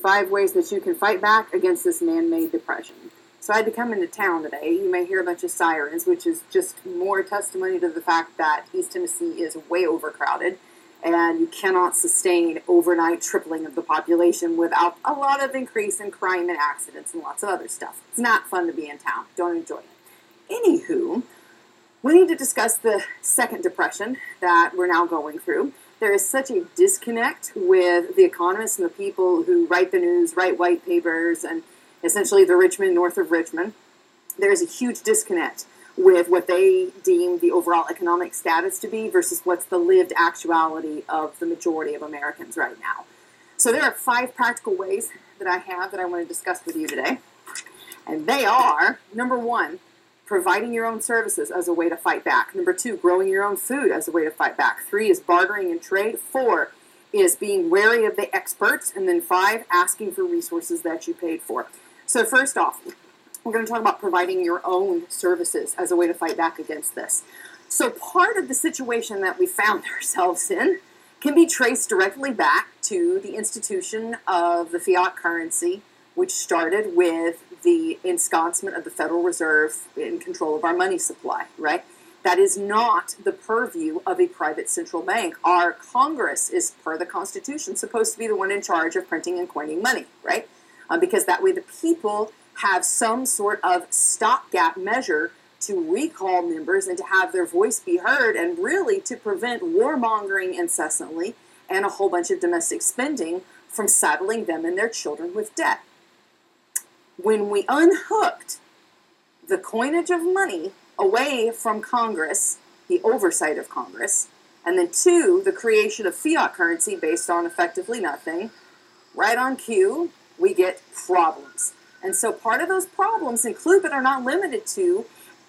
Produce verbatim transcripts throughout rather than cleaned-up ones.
Five ways that you can fight back against this man-made depression. So I had to come into town today. You may hear a bunch of sirens, which is just more testimony to the fact that East Tennessee is way overcrowded, and you cannot sustain overnight tripling of the population without a lot of increase in crime and accidents and lots of other stuff. It's not fun to be in town. Don't enjoy it. Anywho, we need to discuss the second depression that we're now going through. There is such a disconnect with the economists and the people who write the news, write white papers, and essentially the Richmond, north of Richmond. There is a huge disconnect with what they deem the overall economic status to be versus what's the lived actuality of the majority of Americans right now. So there are five practical ways that I have that I want to discuss with you today. And they are, number one, providing your own services as a way to fight back. Number two, growing your own food as a way to fight back. Three is bartering and trade. Four is being wary of the experts. And then five, asking for resources that you paid for. So first off, we're going to talk about providing your own services as a way to fight back against this. So part of the situation that we found ourselves in can be traced directly back to the institution of the fiat currency, which started with the ensconcement of the Federal Reserve in control of our money supply, right? That is not the purview of a private central bank. Our Congress is, per the Constitution, supposed to be the one in charge of printing and coining money, right? Uh, because that way the people have some sort of stopgap measure to recall members and to have their voice be heard, and really to prevent warmongering incessantly and a whole bunch of domestic spending from saddling them and their children with debt. When we unhooked the coinage of money away from Congress, the oversight of Congress, and then two, the creation of fiat currency based on effectively nothing, right on cue, we get problems. And so part of those problems include, but are not limited to,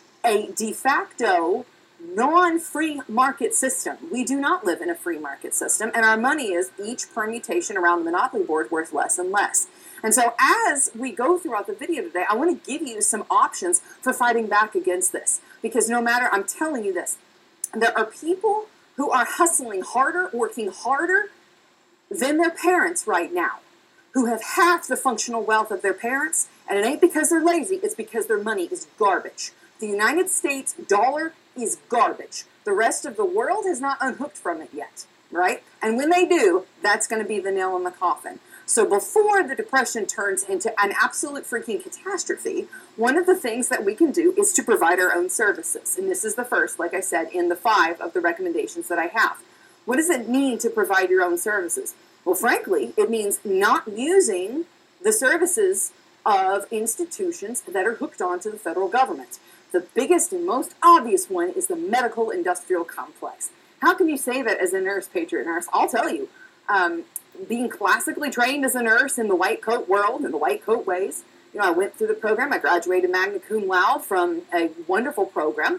a de facto non-free market system. We do not live in a free market system, and our money is, each permutation around the monopoly board, worth less and less. And so as we go throughout the video today, I want to give you some options for fighting back against this. Because no matter, I'm telling you this, there are people who are hustling harder, working harder than their parents right now, who have half the functional wealth of their parents, and it ain't because they're lazy, it's because their money is garbage. The United States dollar is garbage. The rest of the world has not unhooked from it yet, right? And when they do, that's going to be the nail in the coffin. So before the depression turns into an absolute freaking catastrophe, one of the things that we can do is to provide our own services. And this is the first, like I said, in the five of the recommendations that I have. What does it mean to provide your own services? Well, frankly, it means not using the services of institutions that are hooked onto the federal government. The biggest and most obvious one is the medical industrial complex. How can you say that as a nurse, patriot nurse? I'll tell you. Um, being classically trained as a nurse in the white coat world, in the white coat ways, you know, I went through the program. I graduated magna cum laude from a wonderful program.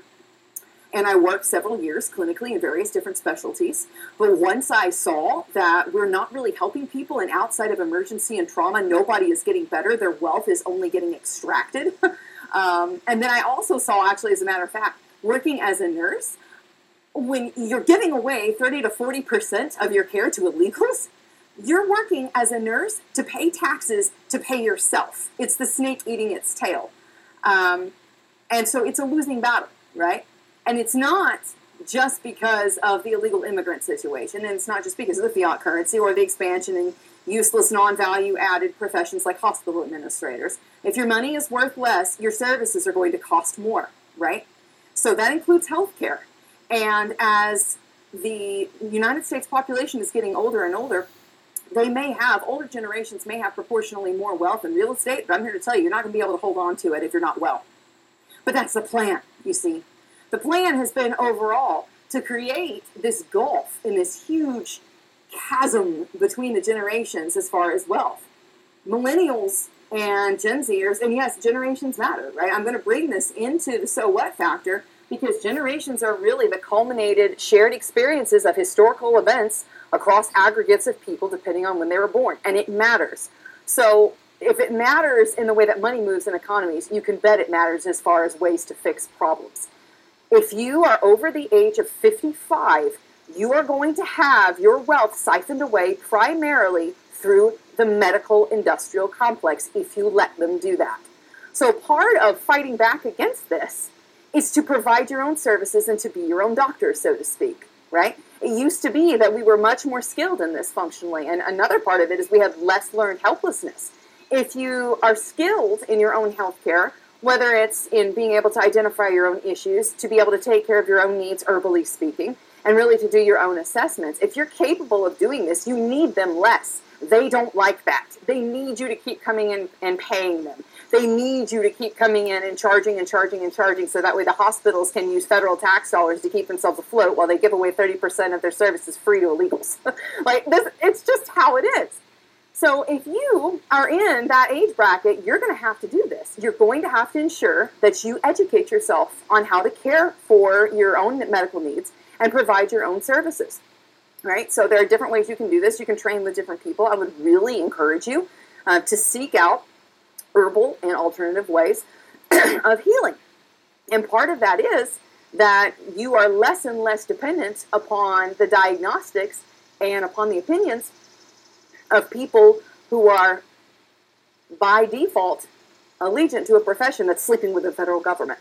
And I worked several years clinically in various different specialties. But once I saw that we're not really helping people, and outside of emergency and trauma, nobody is getting better. Their wealth is only getting extracted. um, and then I also saw, actually, as a matter of fact, working as a nurse, when you're giving away thirty to forty percent of your care to illegals, you're working as a nurse to pay taxes to pay yourself. It's the snake eating its tail. Um, and so it's a losing battle, right? And it's not just because of the illegal immigrant situation, and it's not just because of the fiat currency or the expansion in useless, non-value added professions like hospital administrators. If your money is worth less, your services are going to cost more, right? So that includes healthcare. And as the United States population is getting older and older, they may have, older generations may have proportionally more wealth in real estate, but I'm here to tell you, you're not going to be able to hold on to it if you're not well. But that's the plan, you see. The plan has been overall to create this gulf in this huge chasm between the generations as far as wealth. Millennials and Gen Zers, and yes, generations matter, right? I'm going to bring this into the so what factor because generations are really the culminated shared experiences of historical events across aggregates of people depending on when they were born, and it matters. So if it matters in the way that money moves in economies, you can bet it matters as far as ways to fix problems. If you are over the age of fifty-five, you are going to have your wealth siphoned away primarily through the medical industrial complex if you let them do that. So part of fighting back against this is to provide your own services and to be your own doctor, so to speak, right? It used to be that we were much more skilled in this functionally, and another part of it is we have less learned helplessness. If you are skilled in your own healthcare, whether it's in being able to identify your own issues, to be able to take care of your own needs, herbally speaking, and really to do your own assessments, if you're capable of doing this, you need them less. They don't like that. They need you to keep coming in and paying them. They need you to keep coming in and charging and charging and charging so that way the hospitals can use federal tax dollars to keep themselves afloat while they give away thirty percent of their services free to illegals. Like this, it's just how it is. So if you are in that age bracket, you're going to have to do this. You're going to have to ensure that you educate yourself on how to care for your own medical needs and provide your own services, right? So there are different ways you can do this. You can train with different people. I would really encourage you uh, to seek out herbal and alternative ways of healing. And part of that is that you are less and less dependent upon the diagnostics and upon the opinions of people who are, by default, allegiant to a profession that's sleeping with the federal government.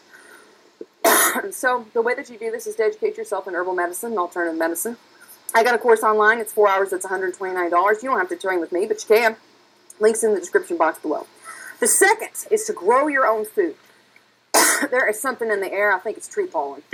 So the way that you do this is to educate yourself in herbal medicine and alternative medicine. I got a course online. It's four hours. It's one hundred twenty-nine dollars. You don't have to train with me, but you can. Links in the description box below. The second is to grow your own food. There is something in the air. I think it's tree pollen.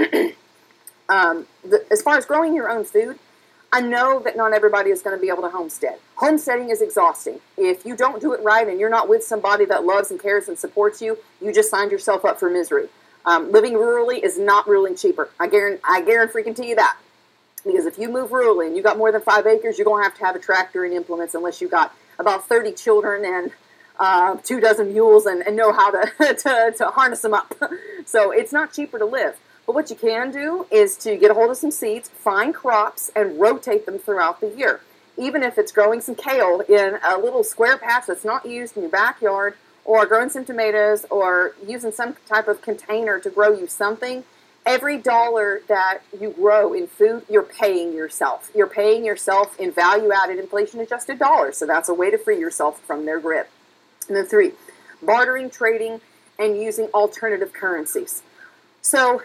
um, the, as far as growing your own food, I know that not everybody is going to be able to homestead. Homesteading is exhausting. If you don't do it right and you're not with somebody that loves and cares and supports you, you just signed yourself up for misery. Um, living rurally is not ruling cheaper. I guarantee, I guarantee freaking you that. Because if you move rurally and you got more than five acres, you're going to have to have a tractor and implements unless you got about thirty children and uh, two dozen mules and, and know how to, to, to harness them up. So it's not cheaper to live. But what you can do is to get a hold of some seeds, find crops, and rotate them throughout the year. Even if it's growing some kale in a little square patch that's not used in your backyard, or growing some tomatoes, or using some type of container to grow you something, every dollar that you grow in food, you're paying yourself. You're paying yourself in value-added, inflation-adjusted dollars. So that's a way to free yourself from their grip. And then three, bartering, trading, and using alternative currencies. So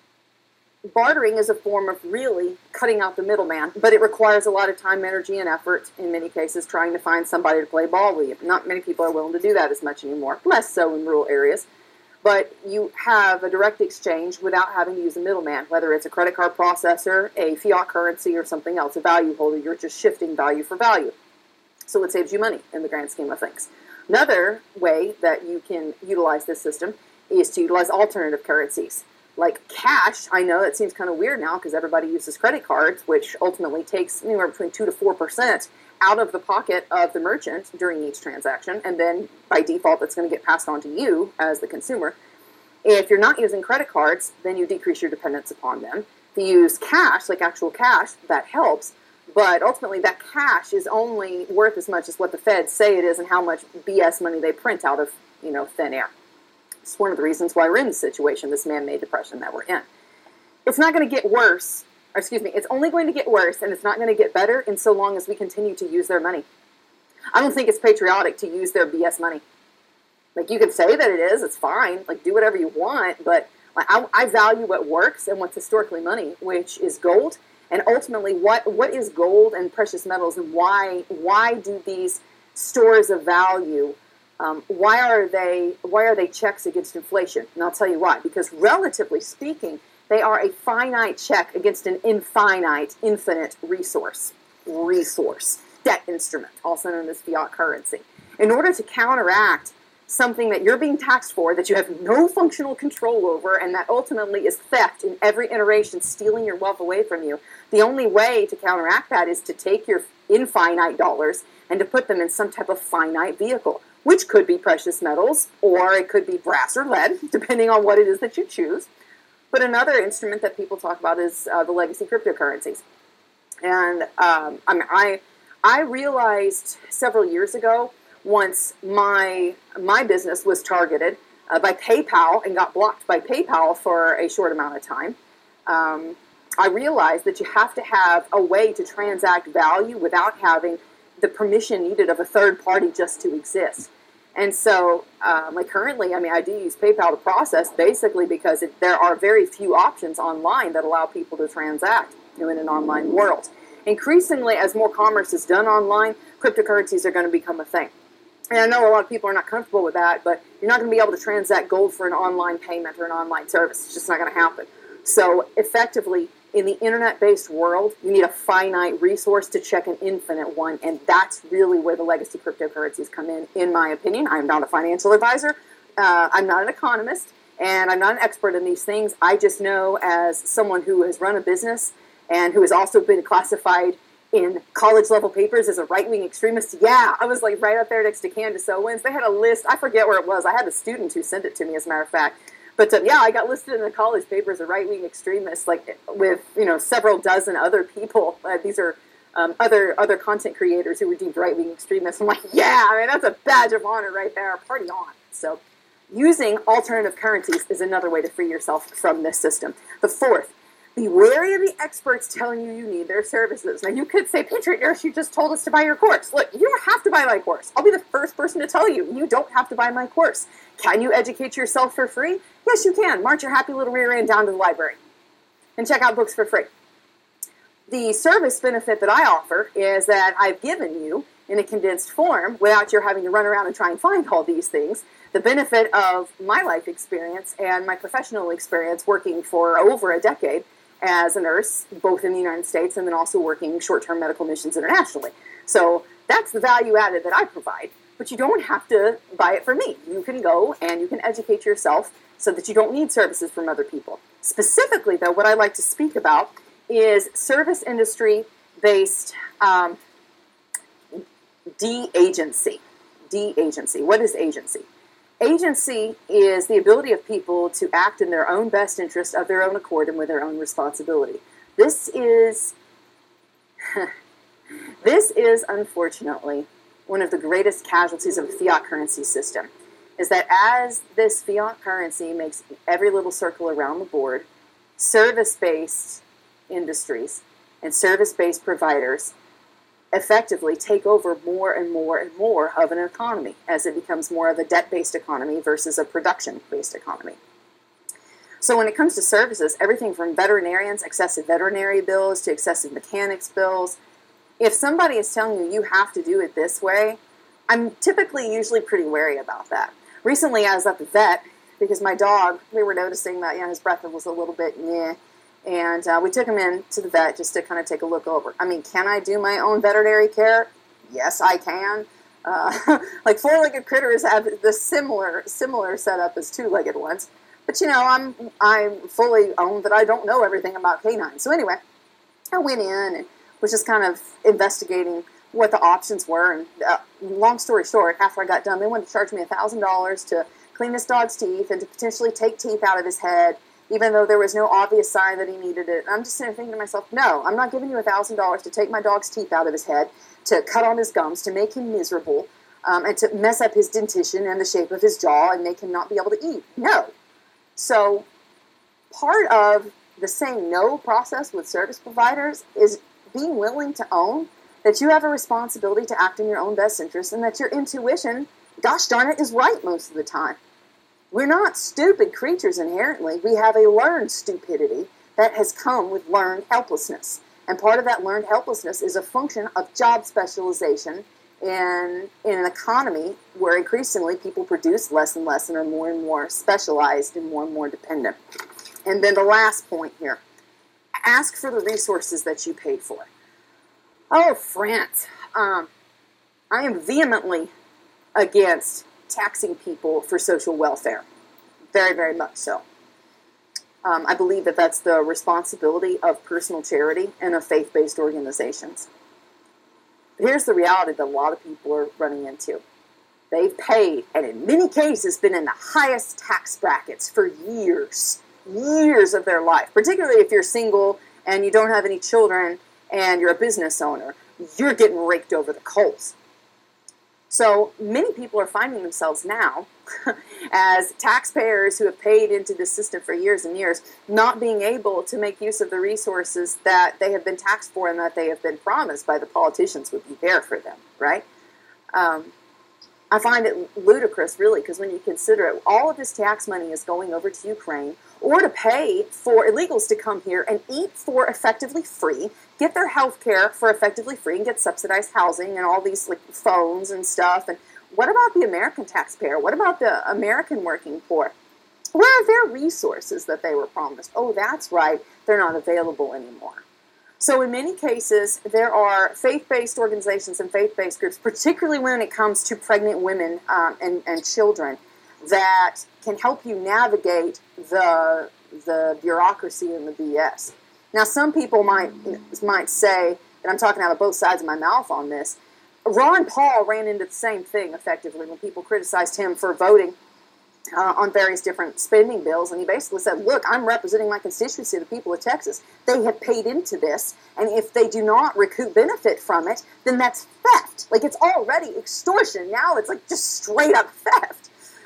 bartering is a form of really cutting out the middleman, but it requires a lot of time, energy, and effort, in many cases, trying to find somebody to play ball with you. Not many people are willing to do that as much anymore, less so in rural areas. But you have a direct exchange without having to use a middleman, whether it's a credit card processor, a fiat currency, or something else, a value holder. You're just shifting value for value. So it saves you money in the grand scheme of things. Another way that you can utilize this system is to utilize alternative currencies. Like cash, I know it seems kind of weird now because everybody uses credit cards, which ultimately takes anywhere between two to four percent out of the pocket of the merchant during each transaction, and then by default, it's going to get passed on to you as the consumer. If you're not using credit cards, then you decrease your dependence upon them. If you use cash, like actual cash, that helps, but ultimately that cash is only worth as much as what the feds say it is and how much B S money they print out of, you know, thin air. It's one of the reasons why we're in the situation, this man-made depression that we're in. It's not going to get worse, or excuse me, it's only going to get worse, and it's not going to get better in so long as we continue to use their money. I don't think it's patriotic to use their B S money. Like, you can say that it is, it's fine, like, do whatever you want, but like, I, I value what works and what's historically money, which is gold, and ultimately, what, what is gold and precious metals, and why, why do these stores of value Um, why are they why are they checks against inflation? And I'll tell you why. Because relatively speaking, they are a finite check against an infinite, infinite resource. Resource. Debt instrument, also known as fiat currency. In order to counteract something that you're being taxed for, that you have no functional control over, and that ultimately is theft in every iteration, stealing your wealth away from you, the only way to counteract that is to take your infinite dollars and to put them in some type of finite vehicle, which could be precious metals, or it could be brass or lead, depending on what it is that you choose. But another instrument that people talk about is uh, the legacy cryptocurrencies. And um, I, mean, I, I realized several years ago, once my, my business was targeted uh, by PayPal and got blocked by PayPal for a short amount of time, um, I realized that you have to have a way to transact value without having the permission needed of a third party just to exist. And so, um, like currently, I mean, I do use PayPal to process basically because it, there are very few options online that allow people to transact, you know, in an online world. Increasingly, as more commerce is done online, cryptocurrencies are going to become a thing. And I know a lot of people are not comfortable with that, but you're not going to be able to transact gold for an online payment or an online service. It's just not going to happen. So effectively, in the internet-based world, you need a finite resource to check an infinite one, and that's really where the legacy cryptocurrencies come in, in my opinion. I'm not a financial advisor. Uh, I'm not an economist, and I'm not an expert in these things. I just know as someone who has run a business and who has also been classified in college-level papers as a right-wing extremist. Yeah, I was like right up there next to Candace Owens. They had a list. I forget where it was. I had a student who sent it to me, as a matter of fact. But uh, yeah, I got listed in the college paper as a right-wing extremist, like with you know several dozen other people. Uh, these are um, other other content creators who were deemed right-wing extremists. I'm like, yeah, I mean that's a badge of honor right there. Party on. So, using alternative currencies is another way to free yourself from this system. The fourth, be wary of the experts telling you you need their services. Now, you could say, Patriot Nurse, you just told us to buy your course. Look, you don't have to buy my course. I'll be the first person to tell you, you don't have to buy my course. Can you educate yourself for free? Yes, you can. March your happy little rear end down to the library and check out books for free. The service benefit that I offer is that I've given you, in a condensed form, without your having to run around and try and find all these things, the benefit of my life experience and my professional experience working for over a decade as a nurse, both in the United States and then also working short-term medical missions internationally. So that's the value added that I provide, but you don't have to buy it from me. You can go and you can educate yourself so that you don't need services from other people. Specifically, though, what I like to speak about is service industry-based um, de-agency. De-agency. What is agency? Agency is the ability of people to act in their own best interest of their own accord and with their own responsibility. This is, this is unfortunately one of the greatest casualties of the fiat currency system, is that as this fiat currency makes every little circle around the board, service-based industries and service-based providers effectively take over more and more and more of an economy as it becomes more of a debt-based economy versus a production-based economy. So when it comes to services, everything from veterinarians, excessive veterinary bills, to excessive mechanics bills, if somebody is telling you you have to do it this way, I'm typically usually pretty wary about that. Recently I was at the vet because my dog, we were noticing that you know his breath was a little bit meh. And uh, we took him in to the vet just to kind of take a look over. I mean, can I do my own veterinary care? Yes, I can. Uh, like four-legged critters have the similar similar setup as two-legged ones. But you know, I'm I'm fully owned that I don't know everything about canines. So anyway, I went in and was just kind of investigating what the options were. And uh, long story short, after I got done, they wanted to charge me a thousand dollars to clean this dog's teeth and to potentially take teeth out of his head, even though there was no obvious sign that he needed it. And I'm just sitting there thinking to myself, no, I'm not giving you one thousand dollars to take my dog's teeth out of his head, to cut on his gums, to make him miserable, um, and to mess up his dentition and the shape of his jaw and make him not be able to eat. No. So part of the saying no process with service providers is being willing to own that you have a responsibility to act in your own best interest and that your intuition, gosh darn it, is right most of the time. We're not stupid creatures inherently. We have a learned stupidity that has come with learned helplessness. And part of that learned helplessness is a function of job specialization in, in an economy where increasingly people produce less and less and are more and more specialized and more and more dependent. And then the last point here, ask for the resources that you paid for. Oh, France. Um, I am vehemently against taxing people for social welfare. Very, very much so. Um, I believe that that's the responsibility of personal charity and of faith-based organizations. But here's the reality that a lot of people are running into. They've paid, and in many cases, been in the highest tax brackets for years, years of their life. Particularly if you're single and you don't have any children and you're a business owner, you're getting raked over the coals. So many people are finding themselves now as taxpayers who have paid into this system for years and years, not being able to make use of the resources that they have been taxed for and that they have been promised by the politicians would be there for them, right? Um, I find it ludicrous, really, because when you consider it, all of this tax money is going over to Ukraine or to pay for illegals to come here and eat for effectively free, get their health care for effectively free, and get subsidized housing and all these like phones and stuff. And what about the American taxpayer? What about the American working poor? Where are their resources that they were promised? Oh, that's right, they're not available anymore. So in many cases, there are faith-based organizations and faith-based groups, particularly when it comes to pregnant women um, and, and children, that can help you navigate the, the bureaucracy and the B S. Now, some people might, might say, and I'm talking out of both sides of my mouth on this, Ron Paul ran into the same thing, effectively, when people criticized him for voting Uh, on various different spending bills, and he basically said, look, I'm representing my constituency, the people of Texas. They have paid into this, and if they do not recoup benefit from it, then that's theft. Like, it's already extortion. Now it's like just straight up theft.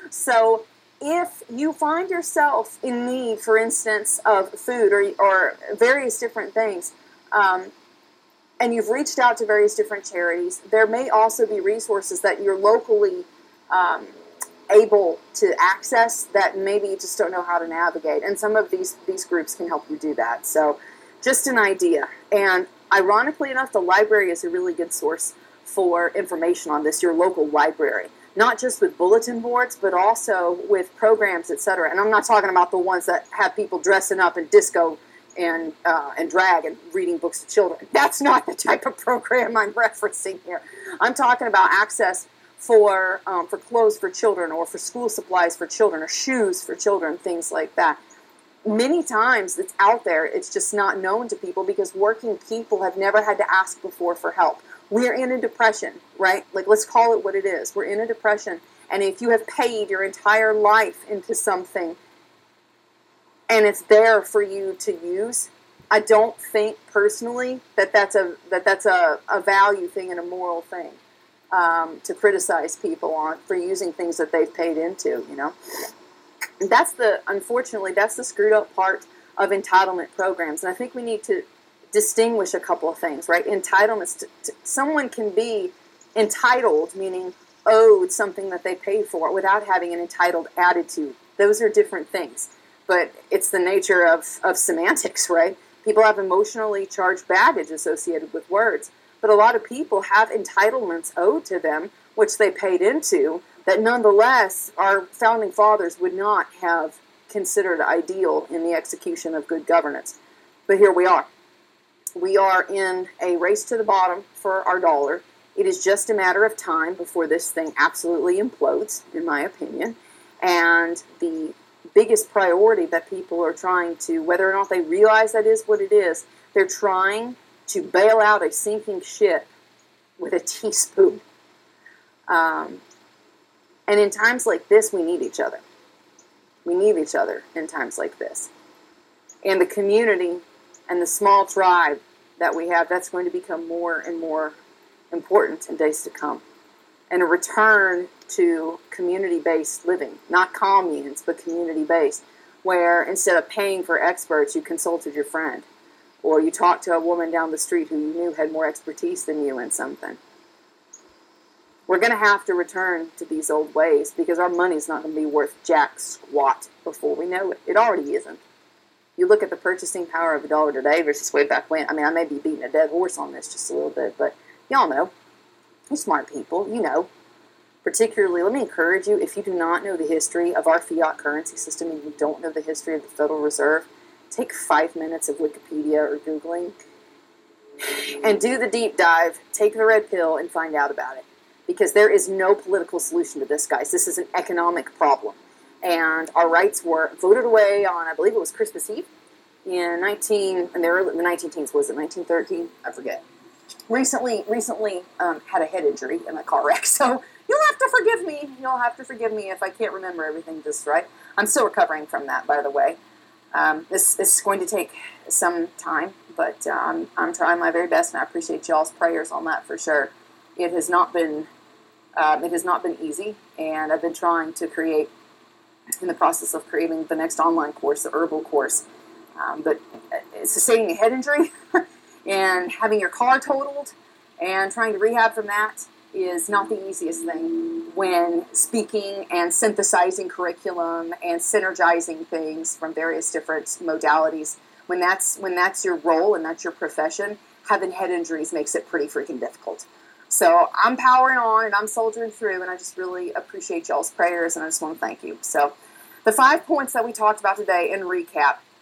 So if you find yourself in need, for instance, of food or, or various different things, um, and you've reached out to various different charities, there may also be resources that you're locally um, able to access that maybe you just don't know how to navigate. And some of these, these groups can help you do that. So just an idea. And ironically enough, the library is a really good source for information on this, your local library. Not just with bulletin boards, but also with programs, et cetera. And I'm not talking about the ones that have people dressing up in disco and uh, and drag and reading books to children. That's not the type of program I'm referencing here. I'm talking about access for um, for clothes for children, or for school supplies for children, or shoes for children, things like that. Many times it's out there, it's just not known to people because working people have never had to ask before for help. We're in a depression, right? Like, let's call it what it is. We're in a depression, and if you have paid your entire life into something and it's there for you to use, I don't think personally that that's a that that's a, a value thing and a moral thing. Um, to criticize people on for using things that they've paid into, you know. And that's the, unfortunately, that's the screwed up part of entitlement programs. And I think we need to distinguish a couple of things, right? Entitlements, to, to, someone can be entitled, meaning owed something that they paid for, without having an entitled attitude. Those are different things. But it's the nature of, of semantics, right? People have emotionally charged baggage associated with words. But a lot of people have entitlements owed to them, which they paid into, that nonetheless our founding fathers would not have considered ideal in the execution of good governance. But here we are. We are in a race to the bottom for our dollar. It is just a matter of time before this thing absolutely implodes, in my opinion. And the biggest priority that people are trying to, whether or not they realize that is what it is, they're trying to bail out a sinking ship with a teaspoon. Um, and in times like this, we need each other. We need each other in times like this. And the community and the small tribe that we have, that's going to become more and more important in days to come. And a return to community-based living, not communes, but community-based, where instead of paying for experts, you consulted your friend. Or you talked to a woman down the street who you knew had more expertise than you in something. We're going to have to return to these old ways because our money's not going to be worth jack squat before we know it. It already isn't. You look at the purchasing power of a dollar today versus way back when. I mean, I may be beating a dead horse on this just a little bit, but y'all know. You're smart people. You know. Particularly, let me encourage you, if you do not know the history of our fiat currency system and you don't know the history of the Federal Reserve, take five minutes of Wikipedia or Googling and do the deep dive, take the red pill, and find out about it. Because there is no political solution to this, guys. This is an economic problem. And our rights were voted away on, I believe it was Christmas Eve, in nineteen, in the early, the nineteen teens, was it nineteen thirteen? I forget. Recently, recently um, had a head injury in a car wreck, so you'll have to forgive me. You'll have to forgive me if I can't remember everything just right. I'm still recovering from that, by the way. Um, this, this is going to take some time, but um, I'm trying my very best, and I appreciate y'all's prayers on that for sure. It has not been Um, it has not been easy, and I've been trying to create, in the process of creating the next online course, the herbal course. Um, but sustaining a head injury and having your car totaled and trying to rehab from that is not the easiest thing when speaking and synthesizing curriculum and synergizing things from various different modalities. When that's when that's your role and that's your profession, having head injuries makes it pretty freaking difficult. So I'm powering on and I'm soldiering through, and I just really appreciate y'all's prayers, and I just want to thank you. So the five points that we talked about today in recap: